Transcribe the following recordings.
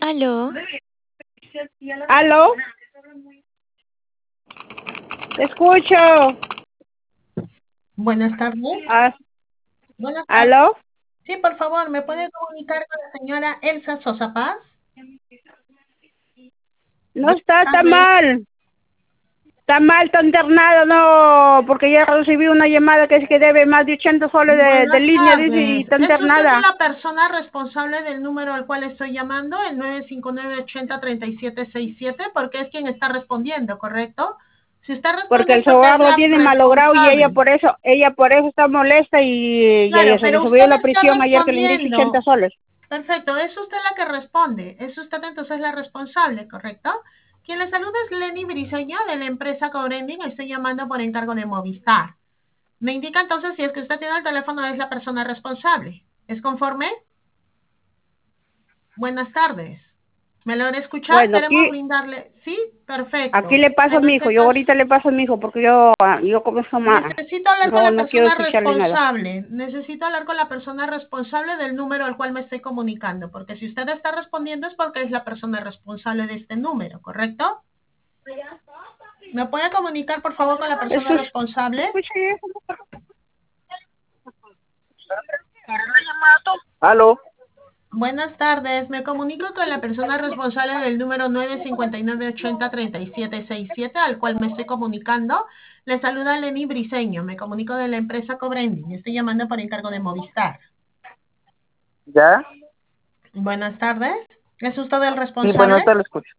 Aló, ¿Aló? Te escucho. Buenas tardes. Ah, Buenas tardes. ¿Aló? Sí, por favor, ¿me puede comunicar con la señora Elsa Sosa Paz? No Buenas está, está tardes. mal. Está mal, está internado, no, porque ya recibí una llamada que es que debe más de 80 soles de Buenas línea, dice, y tardes. está ¿Es usted internada. la persona responsable del número al cual estoy llamando, el 959-80-3767? Porque es quien está respondiendo, ¿correcto? Si está Porque respondiendo el es porque es sogar lo la tiene malogrado y responsable. ella por eso está molesta y Claro, se le pero subió usted la está prisión ayer que le han dicho 80 respondiendo. soles. Perfecto, es usted la que responde, es usted entonces la responsable, ¿correcto? Quien le saluda es Lenny Briseño de la empresa Cobrending, estoy llamando por encargo de Movistar. Me indica entonces si es que usted tiene el teléfono, es la persona responsable. ¿Es conforme? Buenas tardes. ¿Me logra escuchar? Bueno, Queremos brindarle. Sí, aquí perfecto. le paso a En mi este hijo, yo caso, ahorita le paso a mi hijo porque yo como eso más, necesito hablar con la no quiero persona escucharle nada. responsable. Necesito hablar con la persona responsable del número al cual me estoy comunicando. Porque si usted está respondiendo es porque es la persona responsable de este número, ¿correcto? ¿Me puede comunicar, por favor, con la persona Eso es, responsable? escucha eso. ¿Aló? Buenas tardes. Me comunico con la persona responsable del número 959-80-3767, al cual me estoy comunicando. Le saluda Lenny Briseño. Me comunico de la empresa Cobrending. Estoy llamando por encargo de Movistar. ¿Ya? Buenas tardes. ¿Es usted el Sí, bueno, responsable? ahorita lo escucho.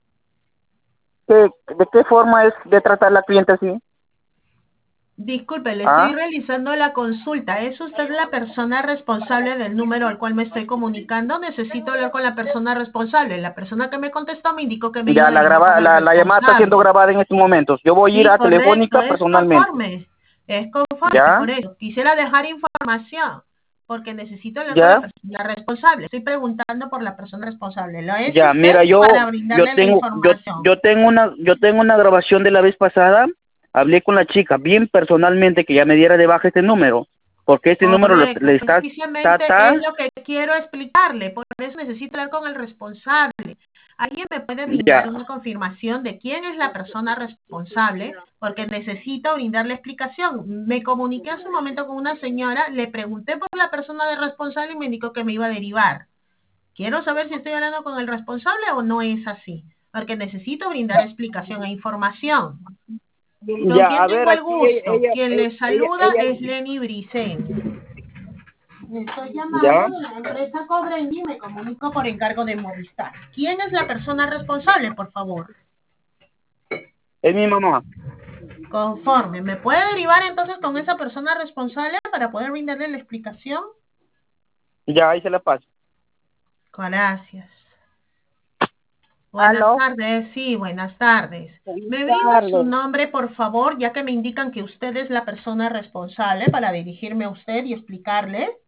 ¿De qué forma es de tratar a la cliente así? Disculpe, le estoy ¿Ah? realizando la consulta. ¿Es usted la persona responsable del número al cual me estoy comunicando? Necesito hablar con la persona responsable. La persona que me contestó me indicó que me iba Ya, a derivar con el la llamada está siendo responsable. grabada en estos momentos. Yo voy a ir Sí, a correcto, Telefónica es personalmente. conforme. Es conforme, ¿Ya? por eso. Quisiera dejar información, porque necesito hablar con la ¿Ya? persona responsable. Estoy preguntando por la persona responsable. ¿Lo es Ya, usted mira, para brindarle la información? yo tengo una grabación de la vez pasada. Hablé con la chica, bien personalmente, que ya me diera de baja este número. Porque este número Correcto, le precisamente es lo que quiero explicarle, por eso necesito hablar con el responsable. ¿Alguien me puede brindar ya, una confirmación de quién es la persona responsable? Porque necesito brindarle explicación. Me comuniqué hace un momento con una señora, le pregunté por la persona de responsable y me indicó que me iba a derivar. Quiero saber si estoy hablando con el responsable o no es así, porque necesito brindar explicación e información. ¿Con ya, quién a ver, tengo el aquí gusto? Quien le saluda es Lenny Briseño. Estoy llamando ya, de la empresa Cobrendi y me comunico por encargo de Movistar. ¿Quién es la persona responsable, por favor? es mi mamá. Conforme. ¿Me puede derivar entonces con esa persona responsable para poder brindarle la explicación? Ya, ahí se la paso. Gracias. Buenas ¿Aló? tardes, sí, buenas tardes. Buenas ¿Me brinda su tardes. nombre, por favor, ya que me indican que usted es la persona responsable para dirigirme a usted y explicarle?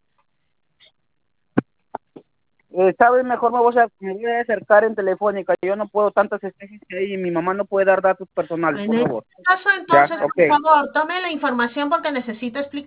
¿Sabes? Mejor me voy a acercar en Telefónica. Yo no puedo tantas especies que hay y mi mamá no puede dar datos personales, En por este favor. caso, Ya, entonces, por ok. favor, tome la información porque necesito explicar.